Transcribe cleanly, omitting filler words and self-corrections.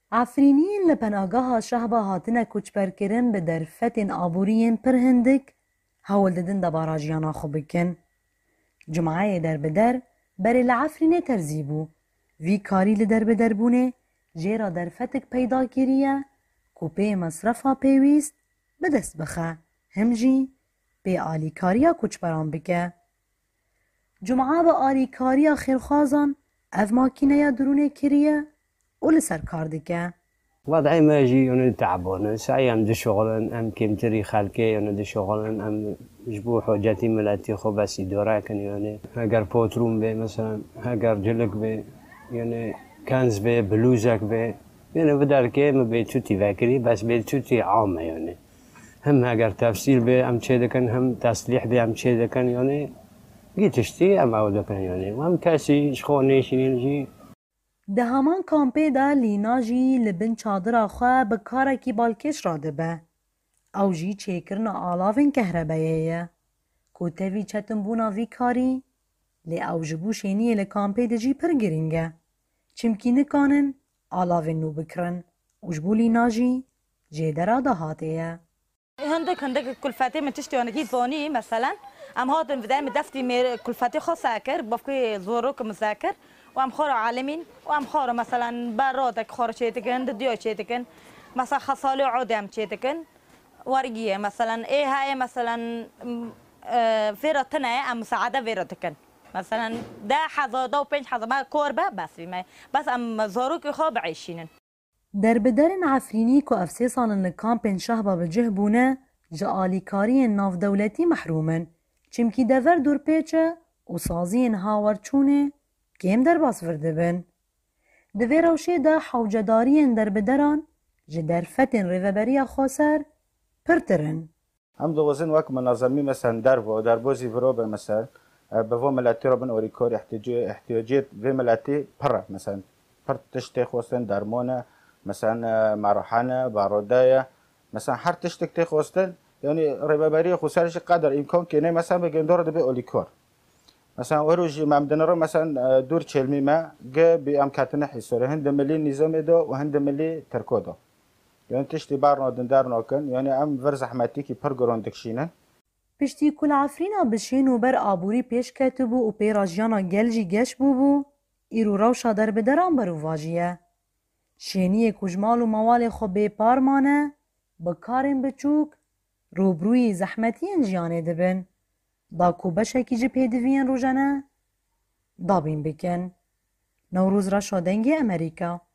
عفرینین لپناگاها شهبا هاتنه کوچبرکرین به درفتین آبورین پر هندک هول ددن دا باراجیانا خو بکن. جمعه در بدر بری لعفرینه ترزیبو. وی کاری لدر بدر بونه جیرا درفتک پیدا کریه کوپه مصرفا پیویست بدست بخه همجی به آلیکاریا کوچبران بکه. جمعه با آلیکاریا خیرخوازان اف ماکینه درونه کریه و لسر کار دکه. وضعي ماجي يعني تعبان سعي ام دي شغلن ام كمتري خلكي يعني دي شغلن ام جبو حاجتي ملاتي خو بس يدوراكن يعني هاجر بوتروم به مثلا هاجر جلك به يعني كنز به بلوزك به يعني بدل كي ما بيتوتي فاكري بس بيتوتي عامة يعني هم هاجر تفسير به ام تشيدكن هم تصليح به ام تشيدكن يعني جيتشتي ام عودكن يعني وهم كاسي شخوني شنينجي ده همان کامپه دا لینا جی لبن چادر خواه به کارکی بالکش را دبه. او جی چیکرن آلاوین کهربایه. کوتوی چتن بونا وی کاری لی او جبو شینیه لکامپه ده جی پر گرینگه. چمکی نکانن آلاوین نو بکرن. و جبو لینا جی جیدرا ده هاتیه. هندك كلفاتي من تشتي وانا جيت فوني مثلا ام هاتن في دائما دفتي كلفاتي خو ساكر بفكي زوروك مساكر وام خور عالمين وام خور مثلا برادك خور شيتكن ديو شيتكن مثلا خصالي عودم شيتكن ورقيه مثلا ايه هاي مثلا فيرتنا ام مساعده فيرتكن مثلا ده حظا ده وبنج حظا ما كوربه بس ام زوروك خو بعيشين در بدرن عفرینی که افسی سالن لکامپین شهبا بجه بونه جا آلیکاری ناف دولتی محرومن چمکی دور دور پیچه و سازین هاورچونه کم در باس ورده بن. دوی روشه دا حوجدارین در بدران جه در فتن ریوبریا خواسر پرترن. هم دوازن وقت منظمی مثلا در بازی وروبه مثلا به و ملتی رو بن اوریکاری احتیاجات و ملتی پره مثلا پر تشتی خواستن درمانه مثلا مراحنه بارودایه مثلا هر تشتک تی خواستن یعنی ریوبری خوسرش قدر امکان که نه مثلا بگن داره به اولیکار مثلا وروجي ممدنرا مثلا دور چلمی ما جا بام كاتنه حسوره هند ملي نظام دا و هند ملي تركو دا يعني تشتي بارنا دندار ناكن يعني ام ورز احمدتي کی پر گراندکشینن پشتی کل عفرینا بشین و بر آبوری پیش کتبو و پیراجیانا گلجی گش بو ایرو روشا در بدران برو واجیه شینی کجمال و موال خو بی پارمانه بکارن بچوک روبروی زحمتی انجیانه دبن دا کو بشکی جی پیدوین روزانه دا بین بکن. نوروز را شادنگی امریکا